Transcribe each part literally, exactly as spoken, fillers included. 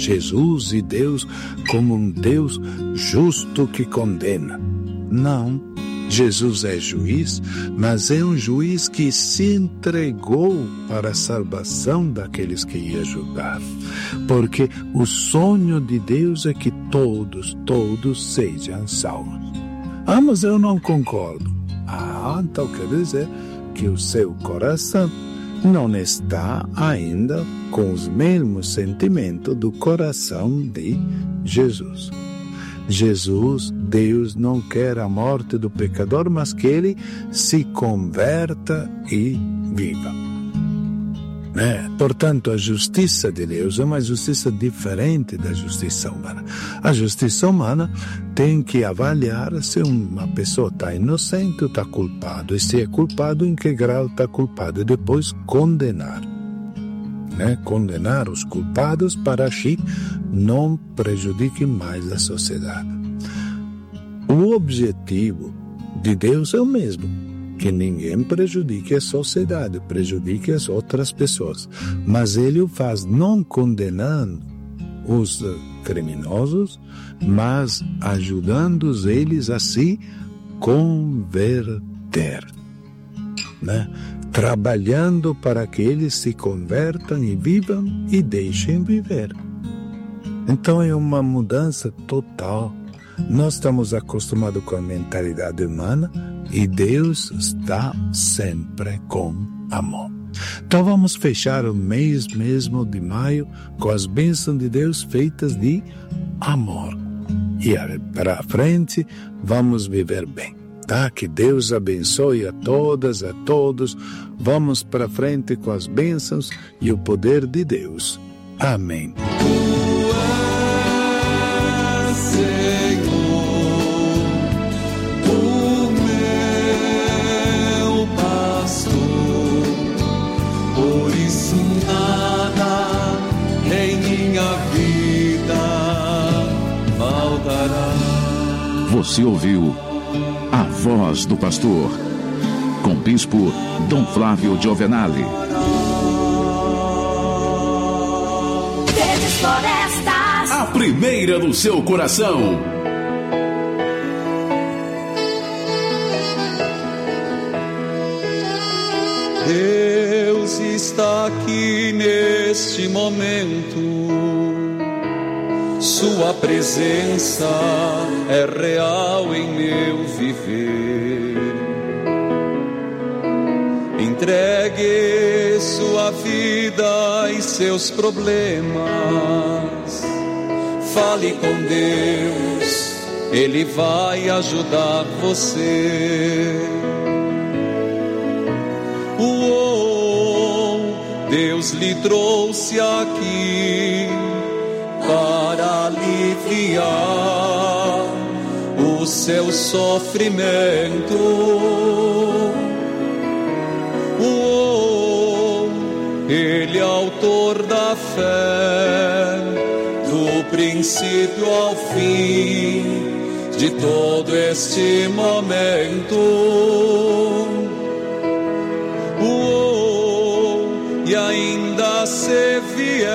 Jesus e Deus como um Deus justo que condena. Não, Jesus é juiz, mas é um juiz que se entregou para a salvação daqueles que ia julgar. Porque o sonho de Deus é que todos, todos sejam salvos. Ah, mas eu não concordo. Ah, então quer dizer que o seu coração não está ainda com os mesmos sentimentos do coração de Jesus. Jesus, Deus, não quer a morte do pecador, mas que ele se converta e viva. É, portanto, a justiça de Deus é uma justiça diferente da justiça humana. A justiça humana tem que avaliar se uma pessoa está inocente ou está culpado, e se é culpado, em que grau está culpado, e depois condenar. Né? Condenar os culpados para que não prejudiquem mais a sociedade. O objetivo de Deus é o mesmo, que ninguém prejudique a sociedade, prejudique as outras pessoas. Mas ele o faz não condenando os criminosos, mas ajudando eles a se converter, né? Trabalhando para que eles se convertam e vivam e deixem viver. Então é uma mudança total. Nós estamos acostumados com a mentalidade humana e Deus está sempre com amor. Então vamos fechar o mês mesmo de maio com as bênçãos de Deus feitas de amor. E para frente vamos viver bem. Tá? Que Deus abençoe a todas, a todos. Vamos para frente com as bênçãos e o poder de Deus. Amém. Você ouviu A Voz do Pastor, com o bispo Dom Flávio Giovenale. Verdes Florestas, A primeira do seu coração. Deus está aqui neste momento. Sua presença é real em meu viver. Entregue sua vida e seus problemas. Fale com Deus, Ele vai ajudar você. Uou, Deus lhe trouxe aqui para aliviar o seu sofrimento. Oh, Ele é autor da fé, do princípio ao fim de todo este momento. Oh, e ainda se vier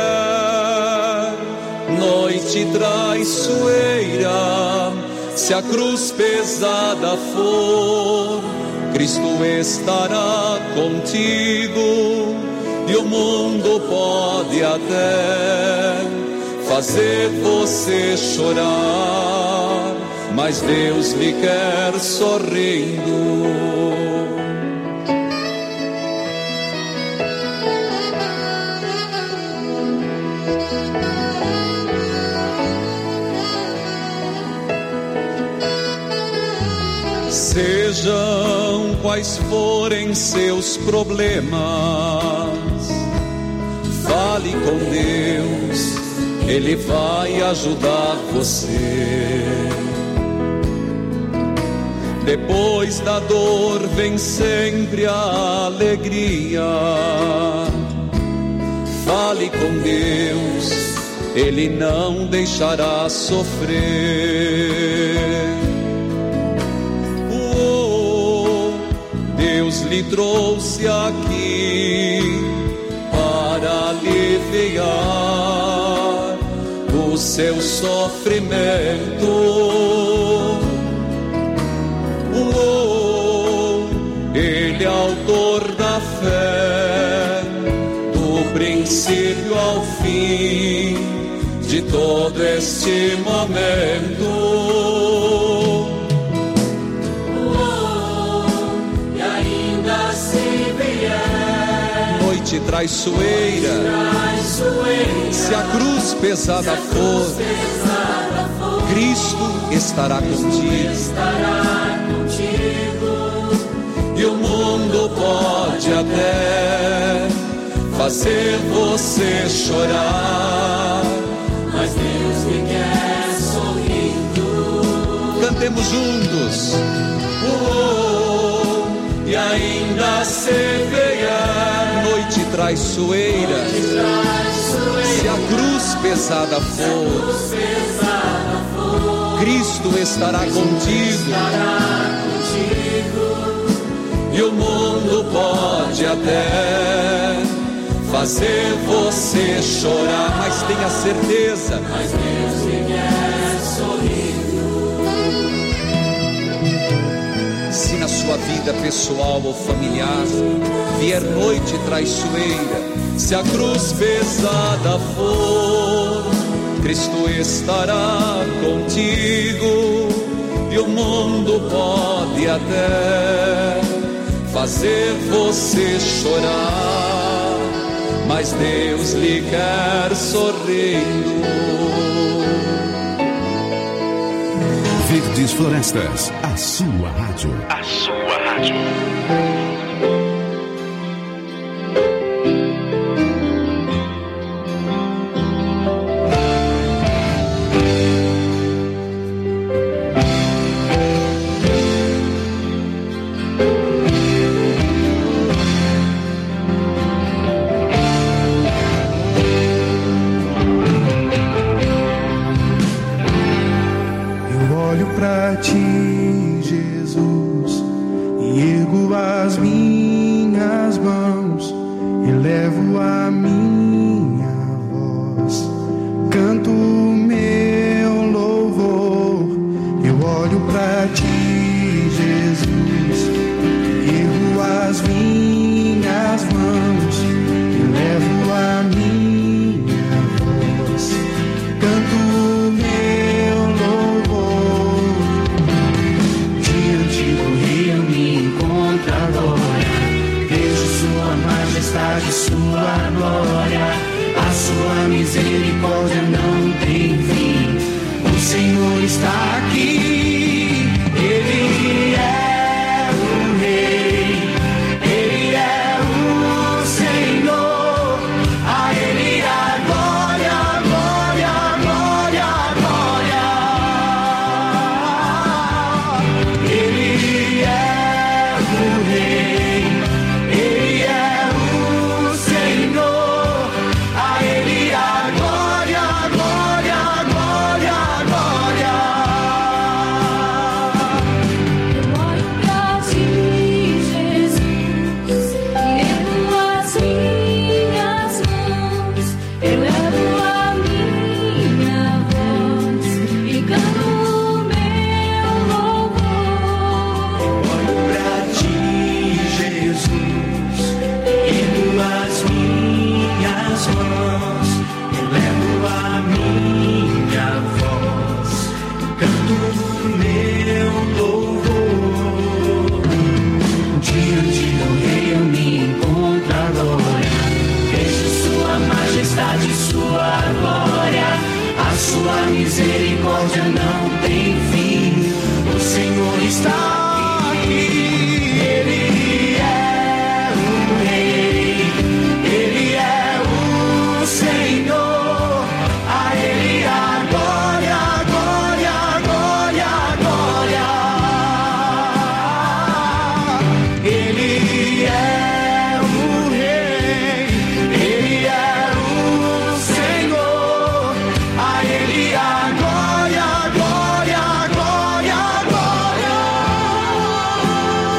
noite traiçoeira, se a cruz pesada for, Cristo estará contigo, e o mundo pode até fazer você chorar, mas Deus lhe quer sorrindo. Sejam quais forem seus problemas, fale com Deus, Ele vai ajudar você. Depois da dor vem sempre a alegria. Fale com Deus, Ele não deixará sofrer. Deus lhe trouxe aqui para aliviar no seu sofrimento. Oh, Ele é autor da fé, do princípio ao fim de todo este momento. Oh, e ainda se vier noite traiçoeira, traiçoeira, se a cruz pesada for, Cristo estará contigo. estará contigo. E o mundo pode até fazer você chorar, Mas Deus me quer sorrindo. cantemos juntos. Oh, e ainda se vier noite traiçoeira, se a cruz pesada for, Cristo estará contigo. E o mundo pode até fazer você chorar, mas tenha certeza, Mas Deus me quer sorrindo. se na sua vida pessoal ou familiar vier noite traiçoeira, se a cruz pesada for, Cristo estará contigo. E o mundo pode até fazer você chorar, mas Deus lhe quer sorrindo. Verdes Florestas, a sua rádio. A sua rádio. Pra ti, Jesus, e ergo as minhas mãos, elevo a minha voz, canto o meu louvor. Eu olho pra ti, Jesus, e ergo as minhas mãos, elevo a minha voz, canto o meu louvor. Majestade, sua glória, a sua misericórdia não tem fim. O Senhor está aqui, Ele é o Rei, Ele é o Senhor, a Ele a glória, glória, glória, glória. Ele é o Rei, Ele é sua misericórdia não tem fim. O Senhor está aqui, Ele é o Rei, Ele é o Senhor, a Ele a glória, glória, glória, glória. Ele é o Rei, Ele é o Senhor, a Ele a glória, glória, glória, glória.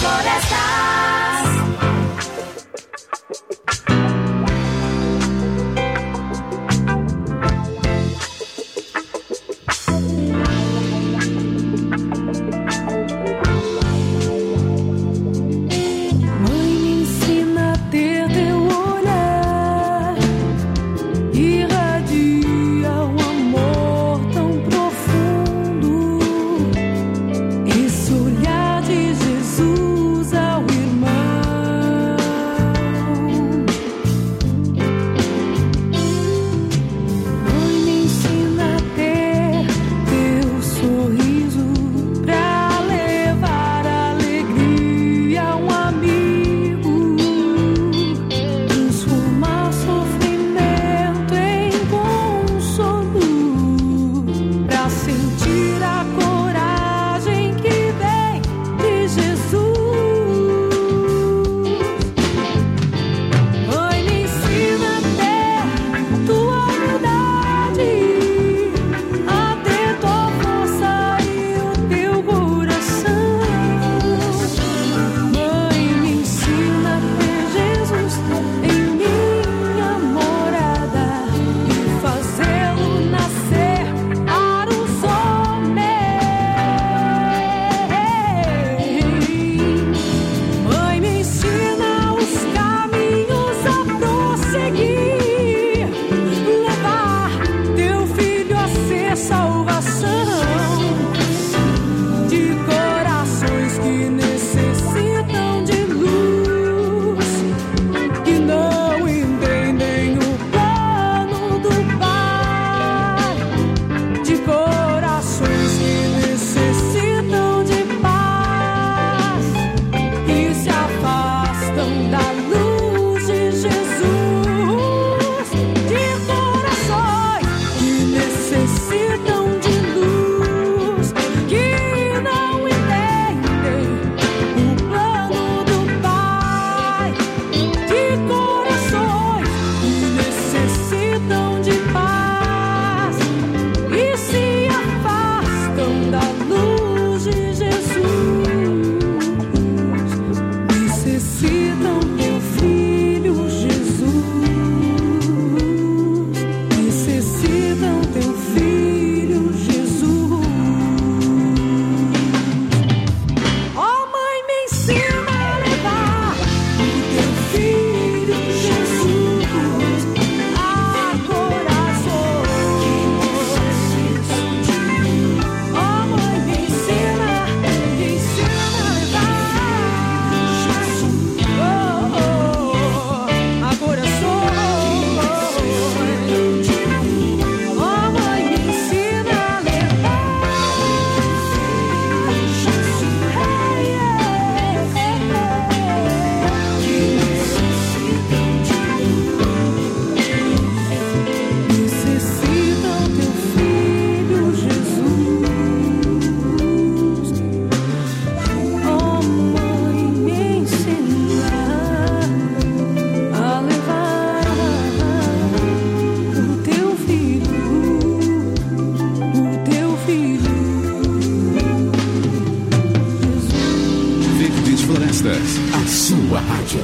A sua rádio.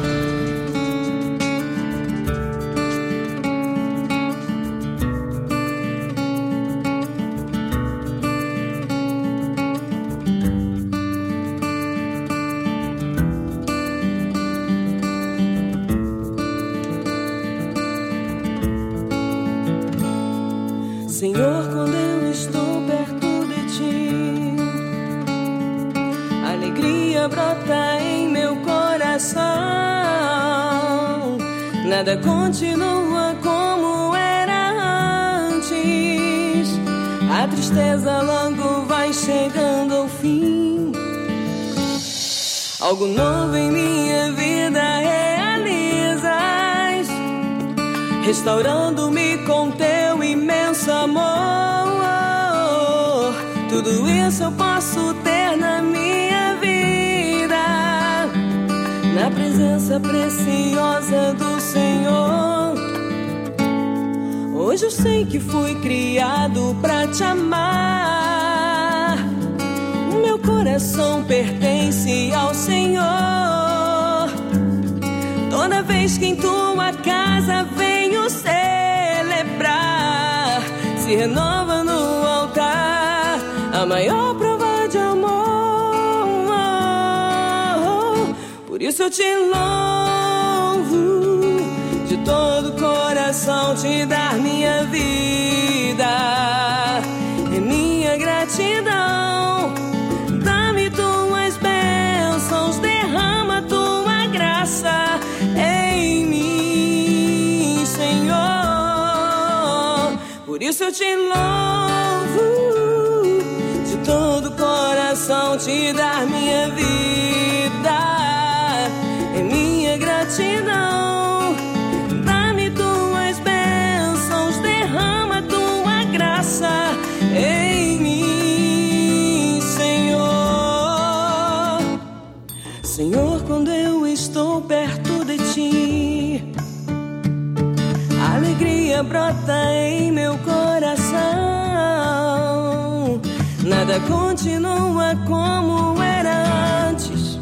Senhor, quando eu estou perto de ti, alegria brota em meu coração. Nada continua como era antes, a tristeza logo vai chegando ao fim. Algo novo em minha vida realizas, restaurando-me com teu imenso amor. Tudo isso eu posso ter na minha vida, na presença preciosa do Senhor. Hoje eu sei que fui criado pra te amar. O meu coração pertence ao Senhor. Toda vez que em tua casa venho celebrar, se renova no altar a maior prova de amor. Por isso eu te louvo, de todo coração te dar minha vida. É minha gratidão, dá-me tuas bênçãos, derrama tua graça em mim, Senhor. Por isso eu te louvo, de todo coração te dar minha vida. É minha gratidão, dá-me tuas bênçãos, derrama tua graça em mim, Senhor. Senhor, quando eu estou perto de ti, a alegria brota em meu coração. Nada continua como era antes,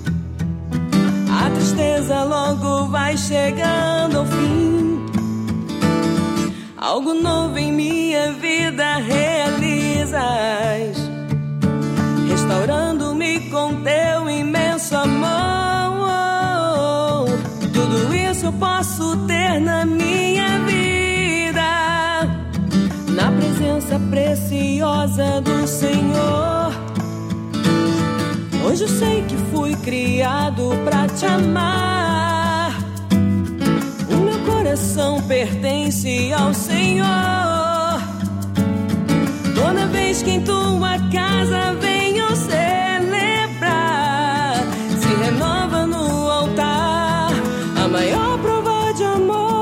a tristeza logo vai chegando ao fim. Algo novo em minha vida realizas, restaurando-me com teu imenso amor. Tudo isso eu posso ter na minha vida, na presença preciosa do Senhor. Hoje eu sei que fui criado pra te amar. O meu coração pertence ao Senhor. Toda vez que em tua casa venho celebrar, se renova no altar a maior prova de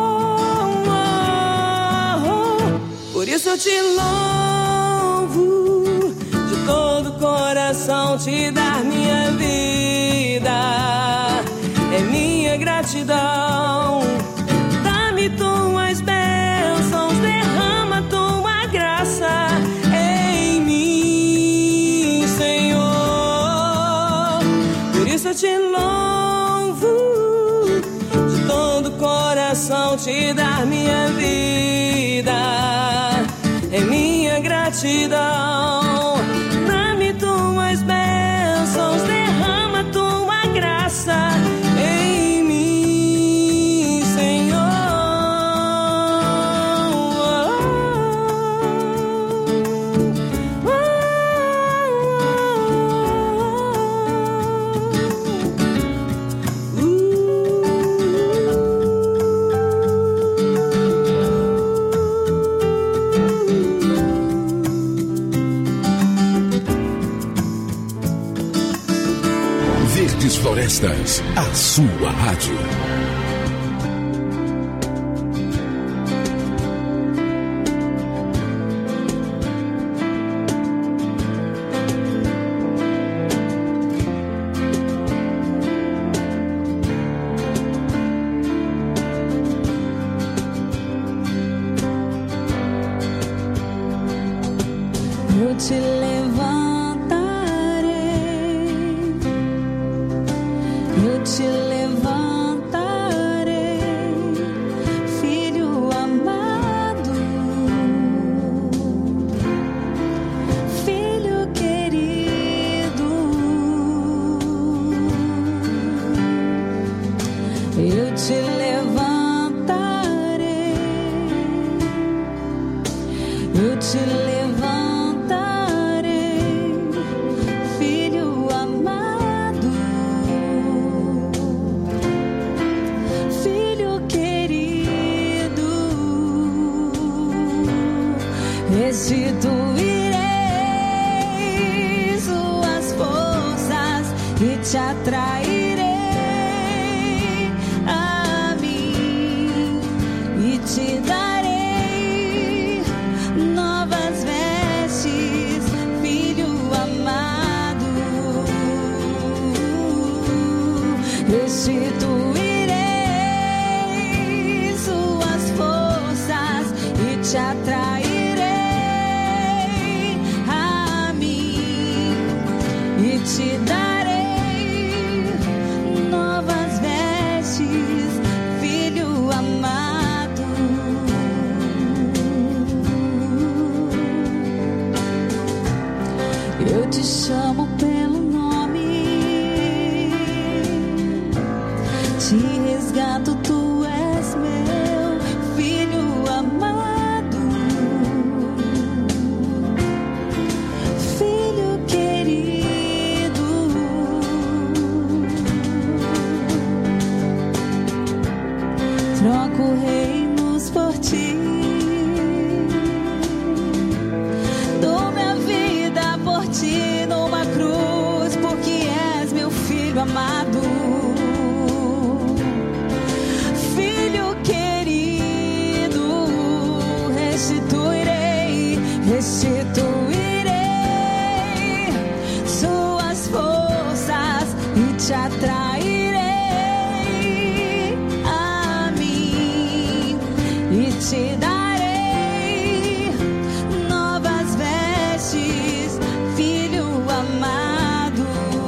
amor. Por isso eu te louvo, de todo coração te dar minha vida. É minha gratidão, dá-me tuas bênçãos, derrama tua graça em mim, Senhor. Por isso eu te louvo, de todo coração te dar minha vida. É minha gratidão, dá-me tuas bênçãos, derrama tua graça em mim, Senhor. Verdes Florestas, a sua rádio. Eu te levantarei, eu te levantarei, filho amado, filho querido. Eu te levantarei, eu te levantarei, filho amado, filho querido. Restituirei suas forças e te atrairei a mim e te darei novas vestes, filho amado. Restituirei suas forças e te atrairei a mim te chamo pelo nome, te resgato, tu és meu filho amado, filho querido. Troco reinos por ti, dou minha vida por ti numa cruz, porque és meu filho amado, filho querido. Restituirei, restituirei suas forças e te atrairei a mim e te darei novas vestes, filho amado.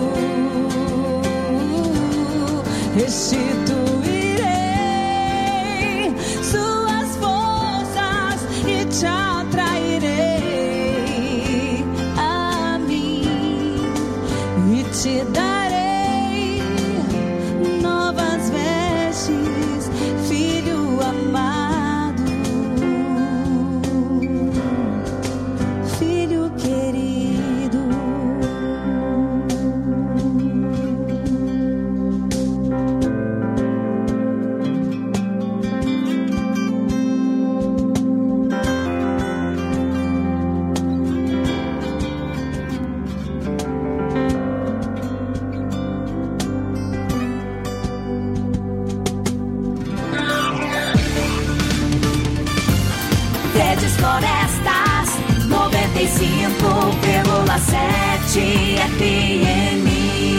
Restituirei suas forças e te atrairei a mim e te darei novas vestes, filho amado, filho querido. Verdes Florestas, noventa e cinco vírgula sete F M.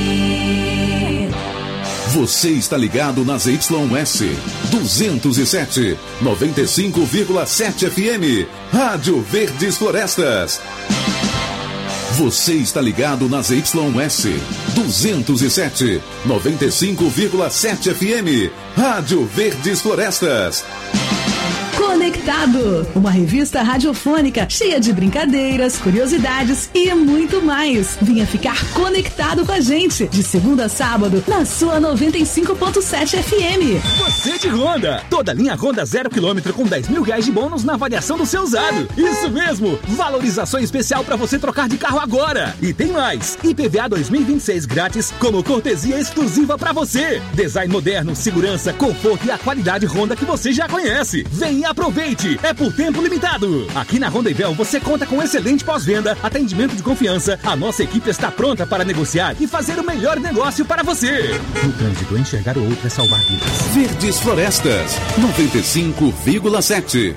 Você está ligado nas Y S duzentos e sete, noventa e cinco vírgula sete F M. Rádio Verdes Florestas. Você está ligado nas Y S duzentos e sete, noventa e cinco vírgula sete F M. Rádio Verdes Florestas. Conectado, uma revista radiofônica cheia de brincadeiras, curiosidades e muito mais. Venha ficar conectado com a gente de segunda a sábado na sua noventa e cinco ponto sete F M. Você de Honda, toda linha Honda zero quilômetro com dez mil reais de bônus na avaliação do seu usado. Isso mesmo, valorização especial para você trocar de carro agora. E tem mais, I P V A dois mil e vinte e seis grátis como cortesia exclusiva para você. Design moderno, segurança, conforto e a qualidade Honda que você já conhece. Vem e aproveite, é por tempo limitado. Aqui na Honda Ivel você conta com excelente pós-venda, atendimento de confiança. A nossa equipe está pronta para negociar e fazer o melhor negócio para você. No trânsito, enxergar o outro é salvar vidas. Verdes Florestas, noventa e cinco vírgula sete.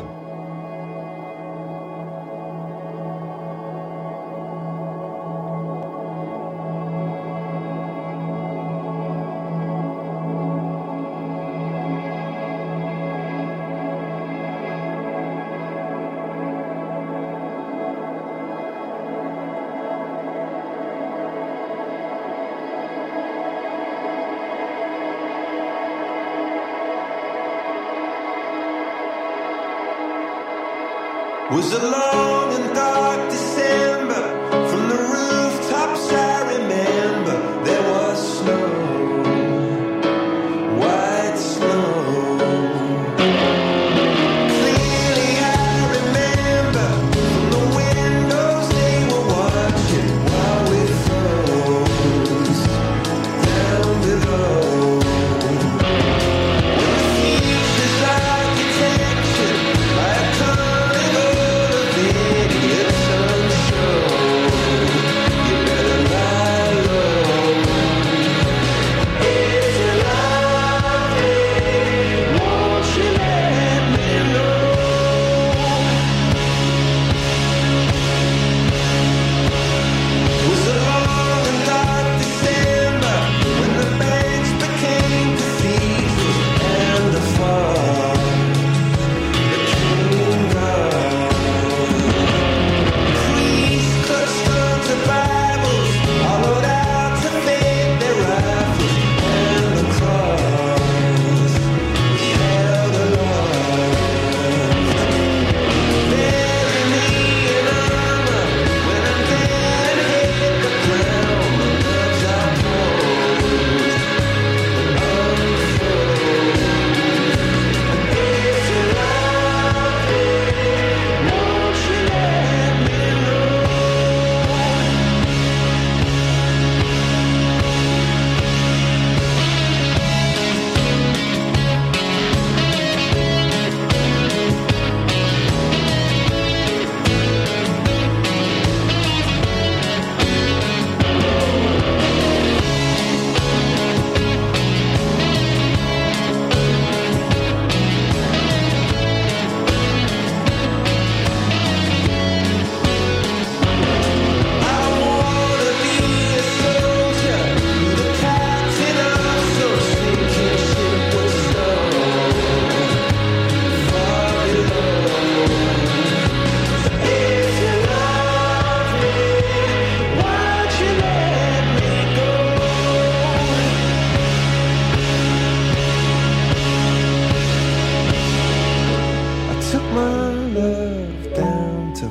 Was a long and dark December. From the rooftops I remember there was snow, white snow. Clearly I remember from the windows they were watching while we froze down below. The future's architecture by a it's unsure.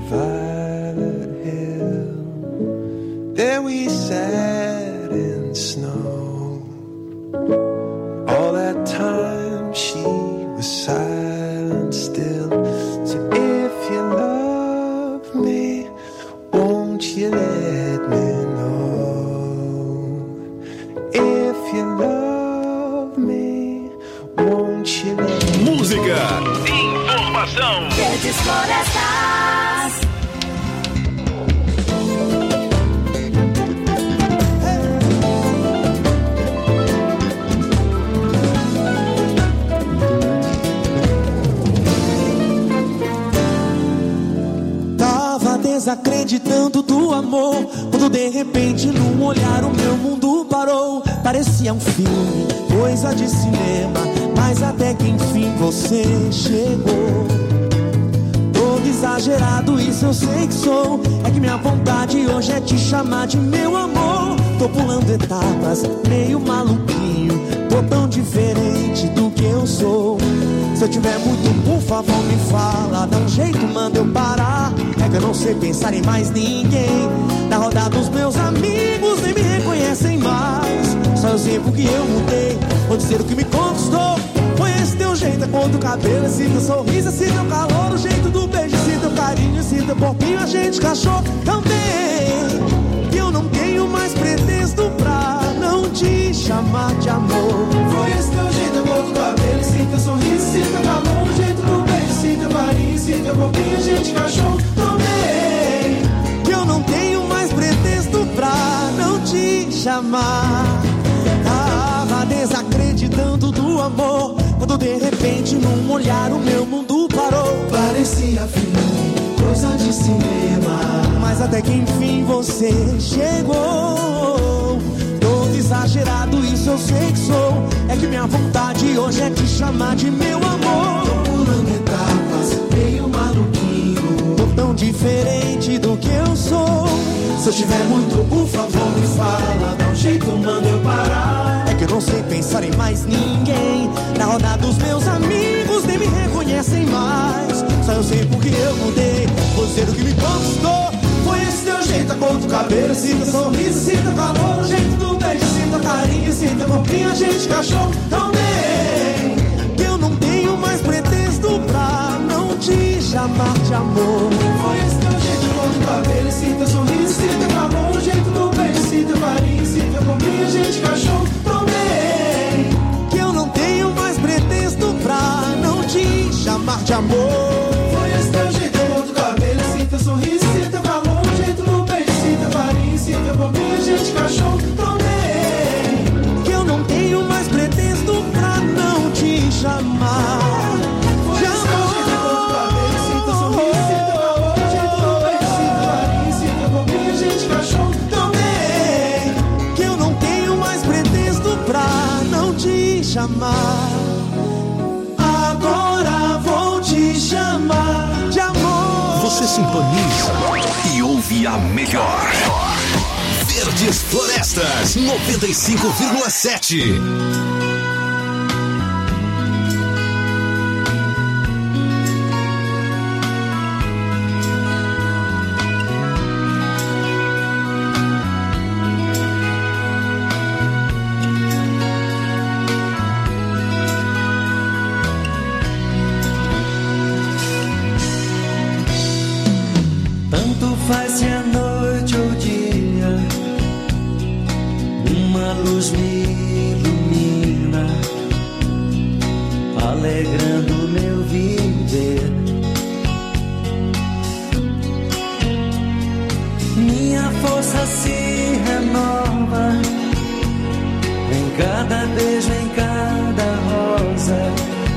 violet hill. There we sat in snow. All that time she was silent still. So if you love me, won't you let me know? If you love me, won't you let me know? Música, informação, Verdes Florestas. Desacreditando do amor, quando de repente num olhar o meu mundo parou. Parecia um filme, coisa de cinema, mas até que enfim você chegou. Todo exagerado, isso eu sei que sou. É que minha vontade hoje é te chamar de meu amor. Tô pulando etapas, meio maluquinho, tô tão diferente do que eu sou. Se eu tiver muito, por favor me fala, dá um jeito, manda eu parar. É que eu não sei pensar em mais ninguém. Na roda dos meus amigos nem me reconhecem mais. Só eu sei porque eu mudei, vou dizer o que me conquistou. Foi esse teu jeito, a cor do cabelo, esse teu sorriso, esse teu calor, o jeito do beijo, esse teu carinho, esse teu corpinho, a gente cachorro também. Que eu não tenho mais pretexto pra não te chamar de amor. Foi esse teu jeito, a cor do cabelo, esse teu sorriso, esse teu calor, o jeito do beijo, esse teu carinho, esse teu corpinho, a gente cachorro também. Que eu não tenho mais pretexto pra não te chamar. Tava desacreditando do amor, quando de repente num olhar o meu mundo parou. Parecia filme, coisa de cinema, mas até que enfim você chegou. Todo exagerado, isso eu sei que sou. É que minha vontade hoje é te chamar de meu amor. tô pulando etapas, meio maluquinho, tô tão diferente do que eu sou. Se eu tiver muito, por favor me fala, dá um jeito, manda eu parar. É que eu não sei pensar em mais ninguém. Na roda dos meus amigos nem me reconhecem mais. Só eu sei porque eu mudei, vou dizer o que me conquistou. Foi esse teu jeito, a cor do cabelo, esse teu sorriso, esse teu calor, o jeito do beijo, esse teu carinho, esse teu corpinho, a gente cachorro também. Que eu não tenho mais pretexto pra não te chamar de amor. Foi esse teu jeito, a cor do cabelo, esse teu sorriso, esse teu calor, o jeito do beijo, esse teu carinho, esse teu corpinho, a gente cachorro também. Que eu não tenho mais pretexto pra não te chamar de amor. Foi esse teu jeito, a cor do cabelo, esse teu sorriso, esse teu calor, o jeito do beijo, esse teu carinho, esse teu corpinho, a gente cachorro também. Que eu não tenho mais pretexto pra não te chamar. Foi esse teu jeito, a cor do cabelo, esse teu sorriso, esse teu calor, o jeito do beijo, esse teu carinho, esse teu corpinho, a gente cachorro também. Que eu não tenho mais pretexto pra não te chamar. Agora vou te chamar de amor. Você sintoniza e ouve a melhor. Verdes Florestas noventa e cinco vírgula sete. Tanto faz se a noite ou dia, uma luz me ilumina, alegrando meu viver. Minha força se renova em cada beijo, em cada rosa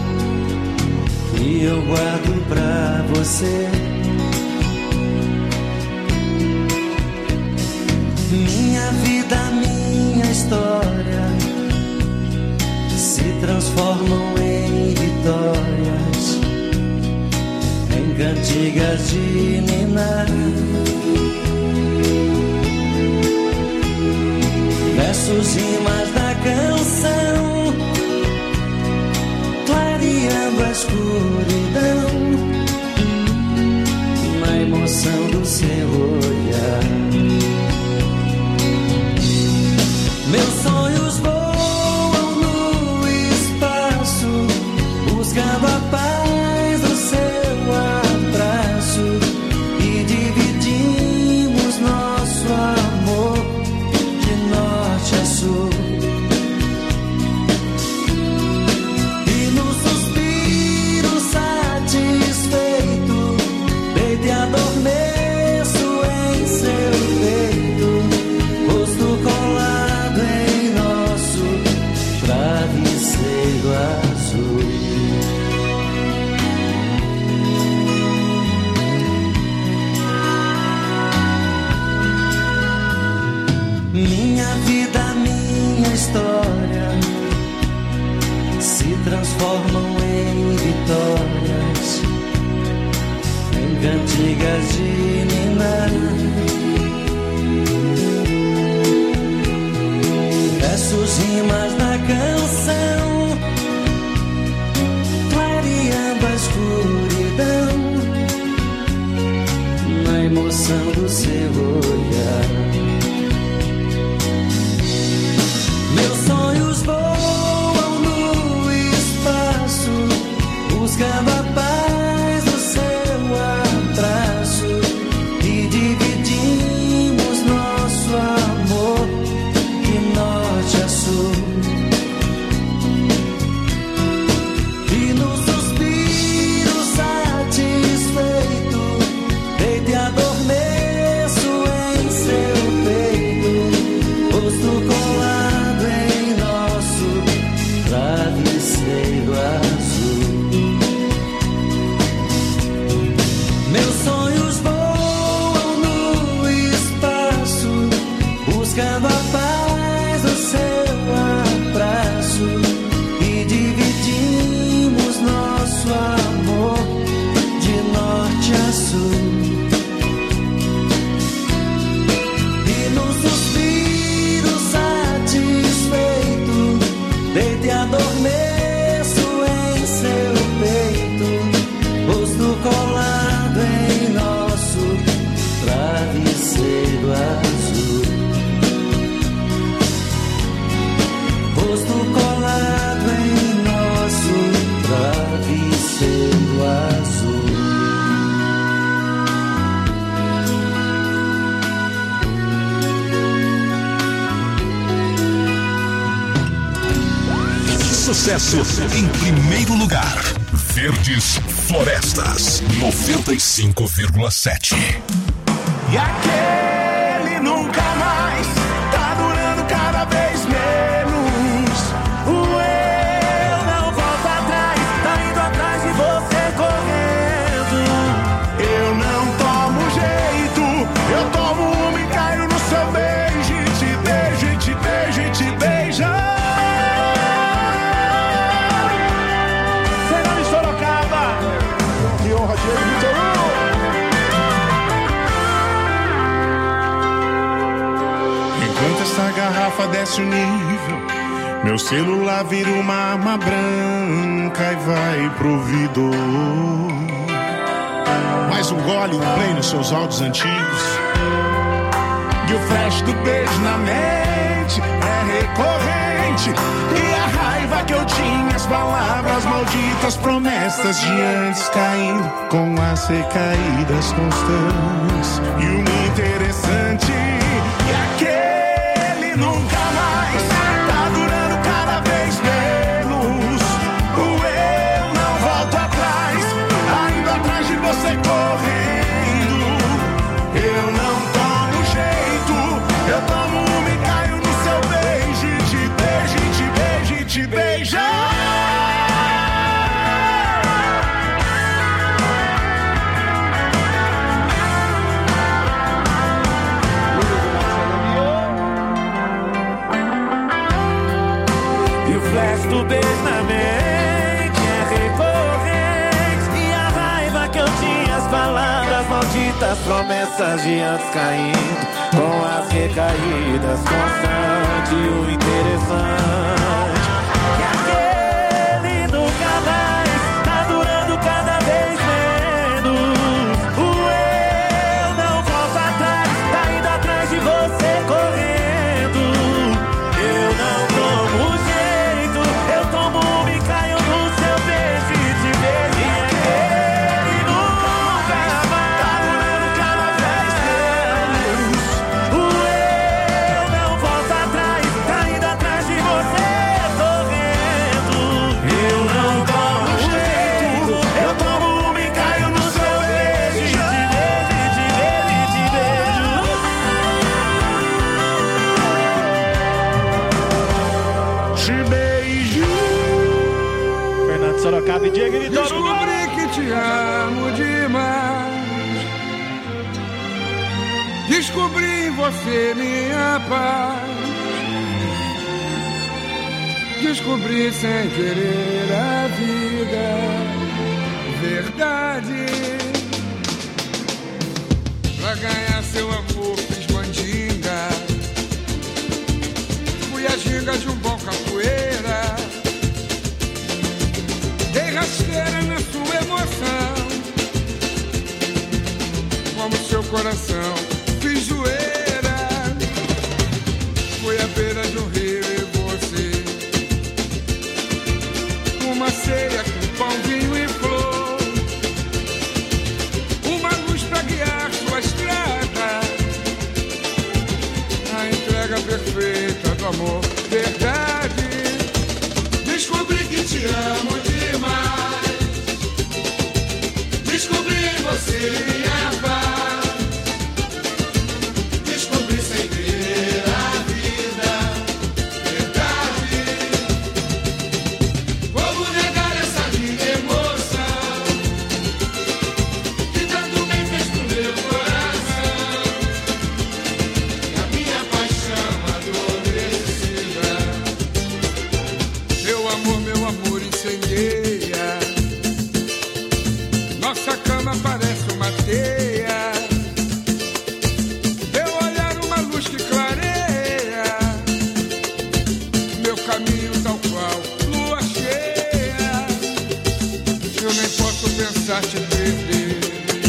que eu guardo pra você. Minha vida, minha história se transformam em vitórias, em cantigas de ninar, versos, rimas da canção, clareando a escuridão, na emoção emoção do seu olhar. Meus sonhos voam no espaço, buscando a paz do seu abraço, e dividimos nosso amor de norte a sul. E no suspiro satisfeito, deito e adormeço em seu peito, rosto colado em nosso travesseiro azul. Minha vida, minha história se transformam em vitórias, em cantigas de ninar, versos, rimas da canção, clareando a escuridão, na emoção do seu olhar. Meus sonhos voam no espaço, buscando a paz do seu abraço, e dividimos nosso amor de norte a sul. E no suspiro satisfeito, deito e adormeço em seu peito, rosto colado em nosso travesseiro azul. Meus sonhos voam no espaço, buscando a paz do seu abraço, e dividimos nosso amor de norte a sul. E no suspiro satisfeito, deito e adormeço em seu peito, rosto colado em nosso travesseiro azul. Rosto colado em nosso travesseiro azul. Sucesso em primeiro lugar. Verdes Florestas, noventa e cinco vírgula sete. E aquele nunca mais tá durando cada vez menos. O eu não volta atrás, tá indo atrás de você correndo. Eu não tomo jeito, eu tomo uma e caio no seu beijo, e te beijo, e te beijo, e te beijo. Fernando de Sorocaba, que honra, Diego Vitor. Enquanto essa garrafa desce o nível, meu celular vira uma arma branca e vai pro ouvido. Mais um gole, um play nos seus áudios antigos, e o flash do beijo na mente é recorrente. E a raiva que eu tinha, as palavras malditas, promessas de antes caindo com as recaídas constantes. E o interessante é aquele nunca mais tá durando cada vez menos. O eu não volto atrás, ainda atrás de você correndo. Eu não tomo jeito, eu tomo uma e caio no seu beijo, e te beijo, e te beijo, e te beijo. E o flash do beijo na mente é recorrente. E a raiva que eu tinha, as palavras malditas, promessas de antes caindo com as recaídas constantes. E o interessante é aquele nunca mais tá durando cada vez menos. O eu Descobri em você minha paz. Descobri sem querer a vida, verdade. Pra ganhar seu amor fiz mandinga. Fui a ginga de um bom capoeira. Dei rasteira na sua emoção. Como seu coração fiz zoeira. Fui à beira de um rio e você. Uma ceia com pão, vinho e flor. Uma luz pra guiar sua estrada. A entrega perfeita do amor, verdade. Descobri que te amo demais. Descobri em você minha paz. Descobri sem querer a vida, verdade. Como negar essa linda emoção que tanto bem fez pro meu coração? E a minha paixão adormecida. Meu amor, meu amor incendeia. Nossa cama parece uma teia. Teu olhar uma luz que clareia. Meu caminho tal qual lua cheia. Eu nem posso pensar te perder.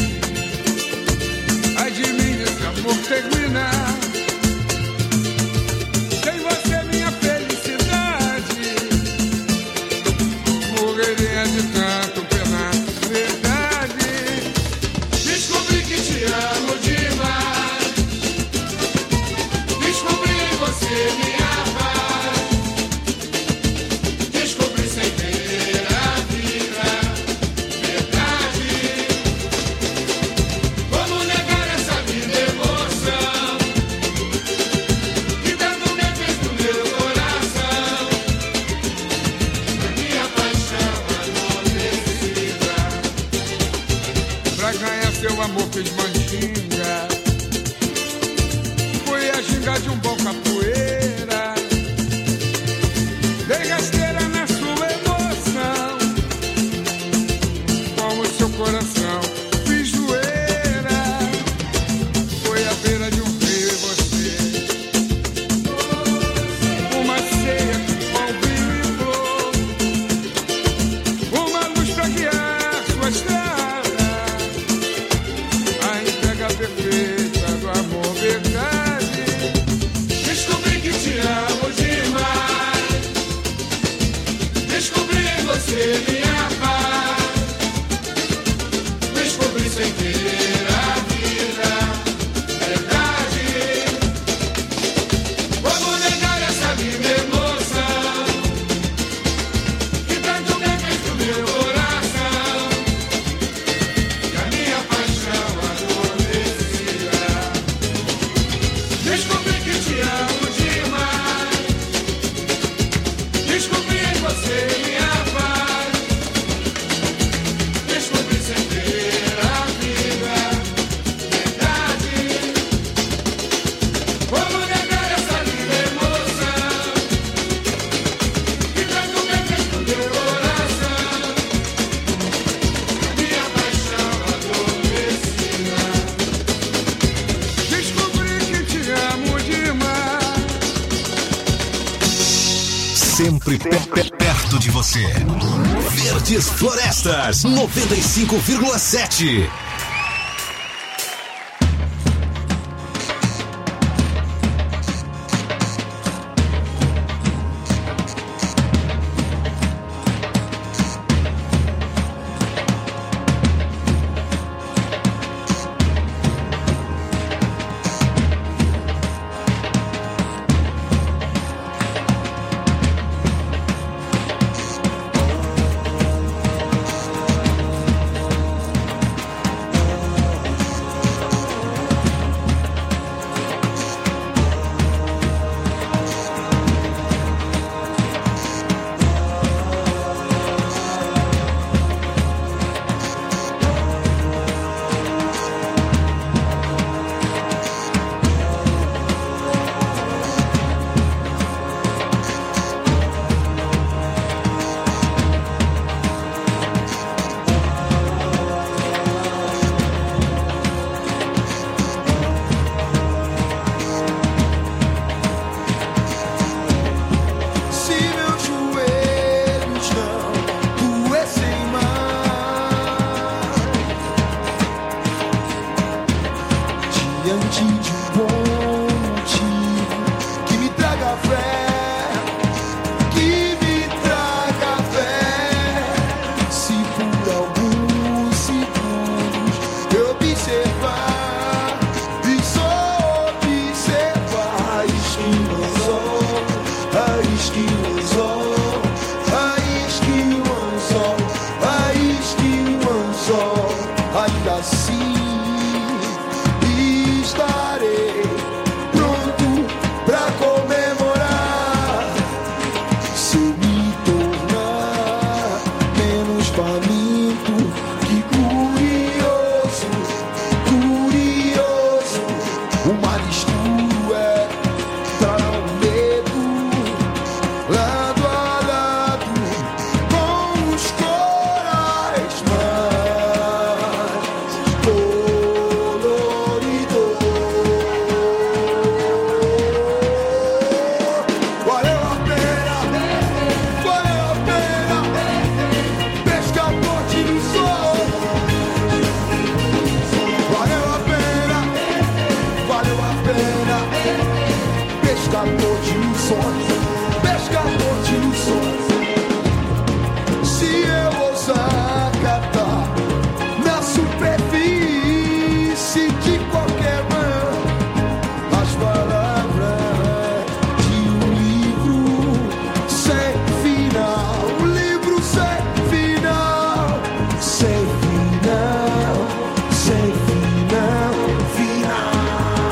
Ai de mim esse amor terminar. Sem você minha felicidade. Morreria de tanto penar, verdade. Descobri que te amo demais. Descobri em você minha paz. Descobri sem querer a vida, verdade. Como negar essa linda emoção que tanto bem fez pro meu coração? A minha paixão adormecida. Pra ganhar seu amor fiz mandinga. Fui a ginga de um bom capoeira. Dei rasteira na sua emoção. Com o seu coração fiz zoeira. Foi à beira de um rio e você. Uma ceia com pão, vinho e flor. Uma luz pra guiar sua estrada. A entrega perfeita do amor, verdade. Descobri que te amo demais. Descobri em você minha paz. Descobri sem querer a vida, verdade. Como negar essa linda emoção que tanto bem fez pro meu coração? E a minha paixão adormecida. Descobri que te amo demais. Descobri em você minha paz. Descobri sem querer a vida, verdade. Como negar essa linda emoção que tanto bem fez pro meu coração? Minha paixão adormecida. Descobri que te amo demais. Sempre, pe- pe- perto de você. Verdes Florestas, noventa e cinco vírgula sete. diante de um bom motivo que me traga fé, que me traga fé. Se por alguns segundos eu observar e só observar, isque o anzol, a isque o anzol, a isque o anzol, a isque o anzol, ainda assim estarei pronto pra comemorar. Se eu me tornar menos faminto que curioso, curioso, o mar escuro é para o medo, lado a lado com os corais mais coloridos. Valeu a pena, valeu a pena, pescador de ilusões. Valeu a pena, valeu a pena, pescador de ilusões, pescador de ilusões. Se eu ousar catar na superfície de qualquer mão as palavras de um livro sem final, um livro sem final, sem final, sem final, final.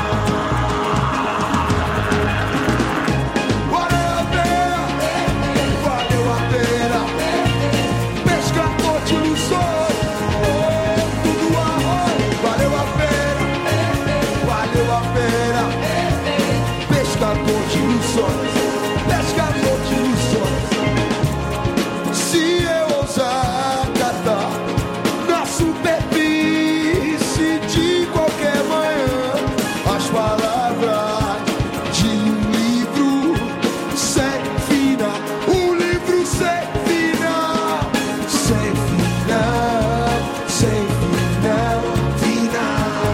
Valeu a pena, valeu a pena, pescador de ilusões, oh, tudo arroz. Valeu a pena, valeu a pena, pescador de ilusões, pescador de ilusões. Se eu ousar catar na superfície de qualquer manhã as palavras de um livro sem final, um livro sem final, sem final, sem final, final.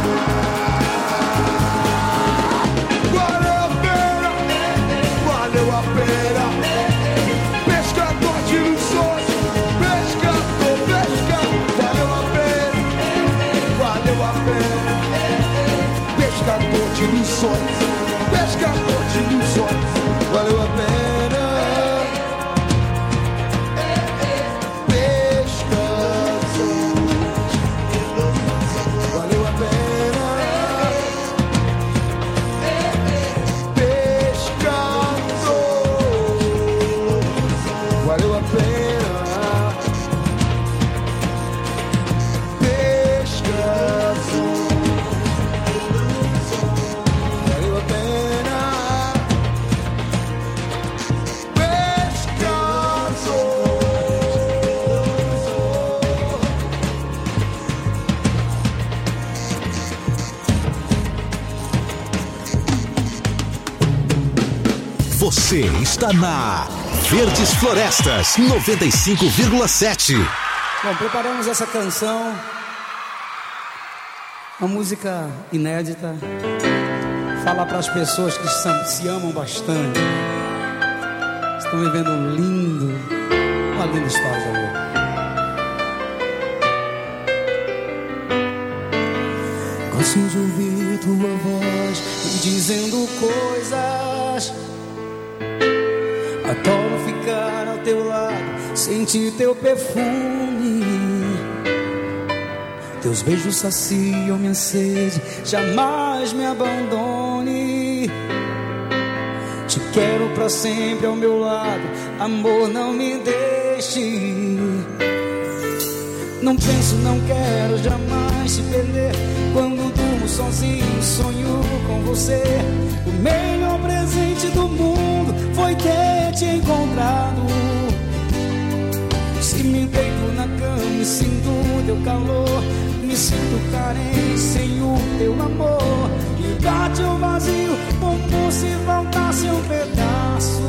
Valeu a pena, valeu a pena, pescador de ilusões, pescador, pescador. Valeu a pena, valeu a pena, pescador de ilusões, pescador de ilusões. Valeu a pena, pescador. Valeu a pena, pescador. Valeu a pena, pescador. Valeu a pena, Você está na Verdes Florestas noventa e cinco vírgula sete. Bom, preparamos essa canção, uma música inédita, fala para as pessoas que são, se amam bastante, estão vivendo um lindo, uma linda história de amor. Gosto de ouvir tua voz me dizendo coisas, adoro ficar ao teu lado, sentir teu perfume. Teus beijos saciam minha sede, jamais me abandone. Te quero pra sempre ao meu lado, amor, não me deixe. Não penso, não quero jamais te perder. Quando durmo sozinho, sonho com você. O melhor presente do mundo foi ter te encontrado. Se me deito na cama e sinto teu calor, me sinto carente sem o teu amor. E bate o vazio como se faltasse um pedaço,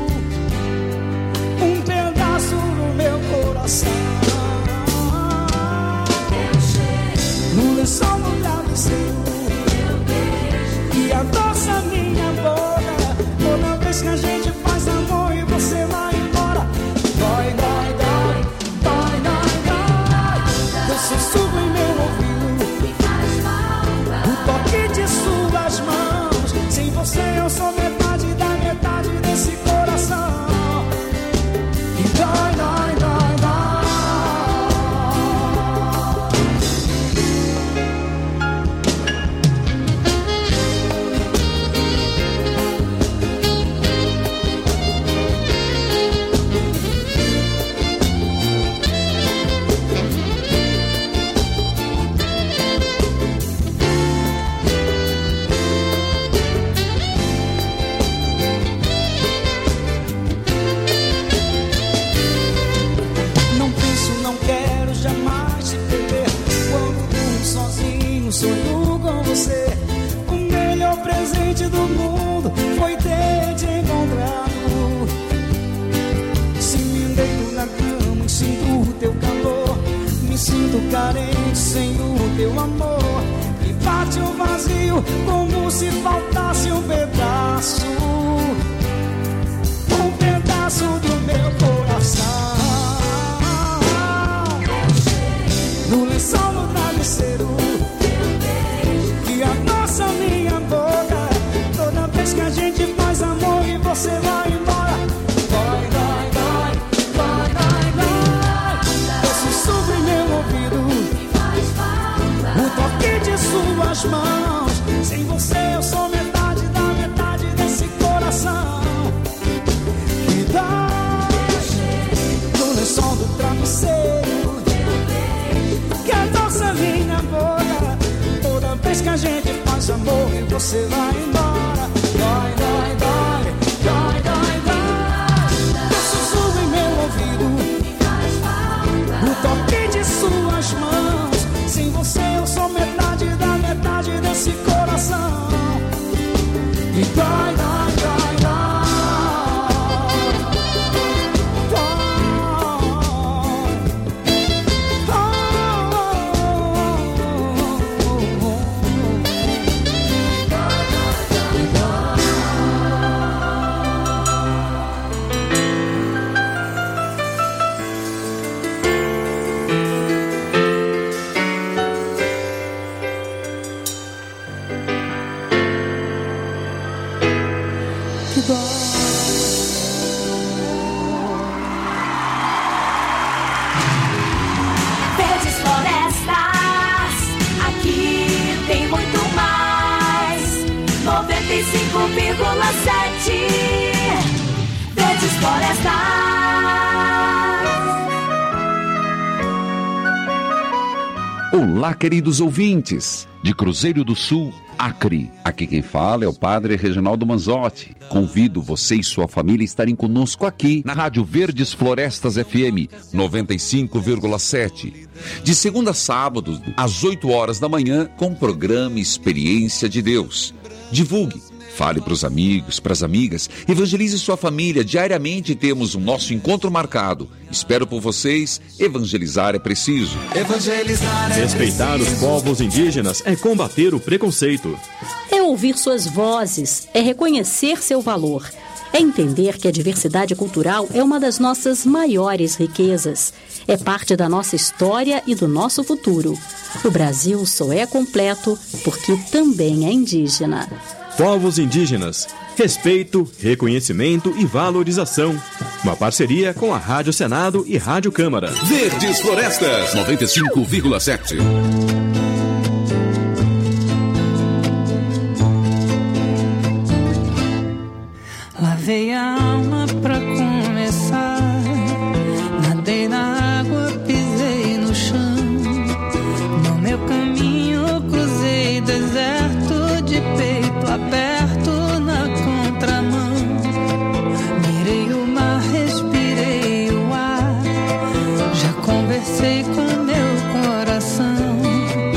um pedaço no meu coração. No lençol no travesseiro, sonho com você. O melhor presente do mundo foi ter te encontrado. Se me deito na cama e sinto o teu calor, me sinto carente sem o teu amor. E bate o vazio como se faltasse um pedaço, um pedaço do meu coração. No lençol, no travesseiro, e a nossa minha boca. Toda vez que a gente faz amor e você vai embora, dói, dói, dói, dói, dói, dói. Eu sussurro em meu ouvido o toque de suas mãos. Sem você eu sou metade da metade desse coração que dói. No lençol do travesseiro, que adoça minha boca. Toda vez que a gente faz amor e você vai embora, dói, dói, dói, dói, dói, dói. Eu sussurro em meu ouvido o toque de suas mãos. Sem você eu sou metade da metade desse coração e dói, dói, dói, dói. Verdes Florestas, aqui tem muito mais. noventa e cinco vírgula sete Verdes Florestas. Olá, queridos ouvintes, de Cruzeiro do Sul, Acre. Aqui quem fala é o Padre Reginaldo Manzotti. Convido você e sua família a estarem conosco aqui na Rádio Verdes Florestas F M noventa e cinco vírgula sete. De segunda a sábado, às oito horas da manhã, com o programa Experiência de Deus. Divulgue, fale para os amigos, para as amigas, evangelize sua família. Diariamente temos o nosso encontro marcado. Espero por vocês. Evangelizar é preciso. Evangelizar é Respeitar preciso. Os povos indígenas é combater o preconceito. É ouvir suas vozes, é reconhecer seu valor. É entender que a diversidade cultural é uma das nossas maiores riquezas. É parte da nossa história e do nosso futuro. O Brasil só é completo porque também é indígena. Povos indígenas, respeito, reconhecimento e valorização. Uma parceria com a Rádio Senado e Rádio Câmara. Verdes Florestas noventa e cinco vírgula sete. Lavei a alma pra começar, nadei na água, pisei no chão. No meu caminho cruzei deserto de peito aberto na contramão. Mirei o mar, respirei o ar, já conversei com meu coração.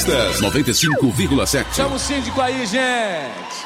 Florestas, noventa e cinco vírgula sete. Chama o síndico aí, gente.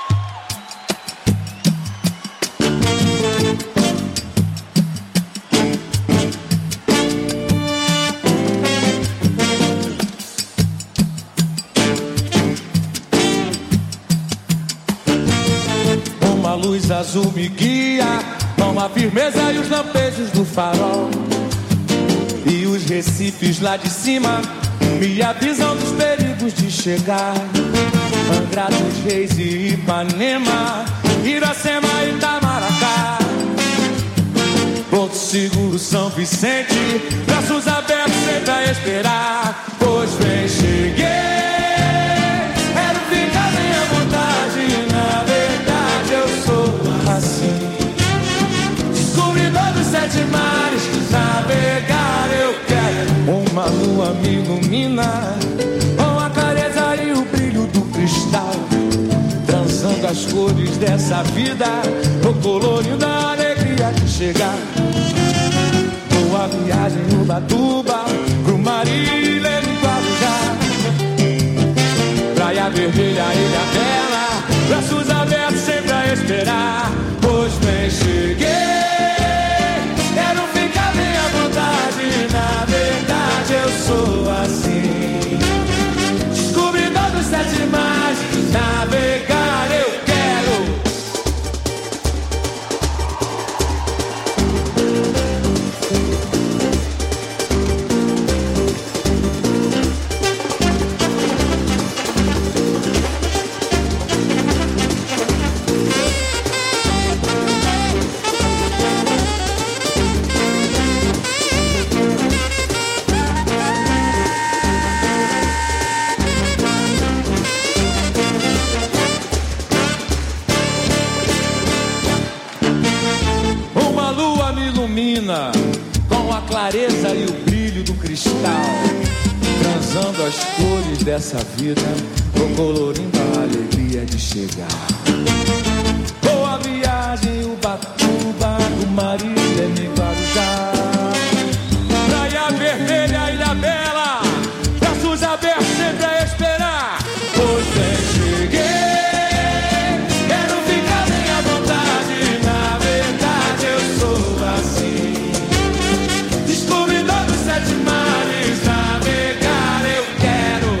Uma luz azul me guia, com a firmeza e os lampejos do farol. E os recifes lá de cima me avisam dos perigos de chegar. Angra dos Reis e Ipanema, Iracema e Itamaracá. Porto Seguro, São Vicente, braços abertos sempre a esperar. Pois bem, cheguei, quero ficar bem à vontade. Na verdade eu sou assim, descobridor dos sete mares. Navegar eu quero, uma lua me ilumina, com a clareza e o brilho do cristal, transando as cores dessa vida, no colorindo a alegria de chegar. Boa viagem no Ubatuba, pro Marília e Guarujá, Praia Vermelha, Ilha Bela, braços abertos sempre a esperar. Pois bem, cheguei, quero ficar bem à vontade. Na verdade eu sou assim, descobridor dos sete mares. Navegar eu quero. Com a clareza e o brilho do cristal, transando as cores dessa vida, colorindo a alegria de chegar. Boa viagem, Ubatuba, do Marília e Guarujá, Praia Vermelha, Ilha Bela, braços abertos sempre a esperar. Pois bem, cheguei, quero ficar bem à vontade. Na verdade eu sou assim, descobridor dos sete mares. Navegar eu quero.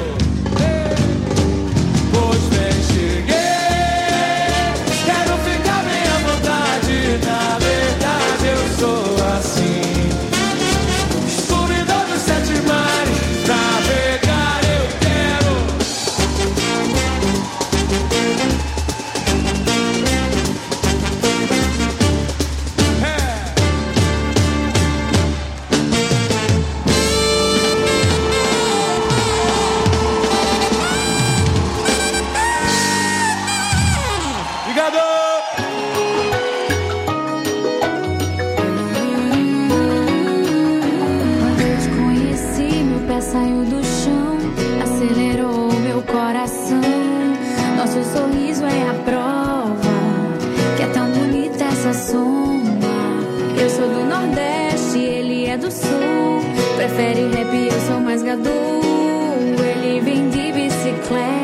Pois bem, cheguei, quero ficar bem à vontade. Na verdade eu sou assim, descobridor dos sete mares. Navegar eu quero. Quando eu te conheci, meu pé saiu do chão, acelerou meu coração. Nosso sorriso é a prova que é tão bonita essa sombra. Eu sou do Nordeste, ele é do Sul. Prefere rap, eu sou mais gadu. Ele vem de bicicleta,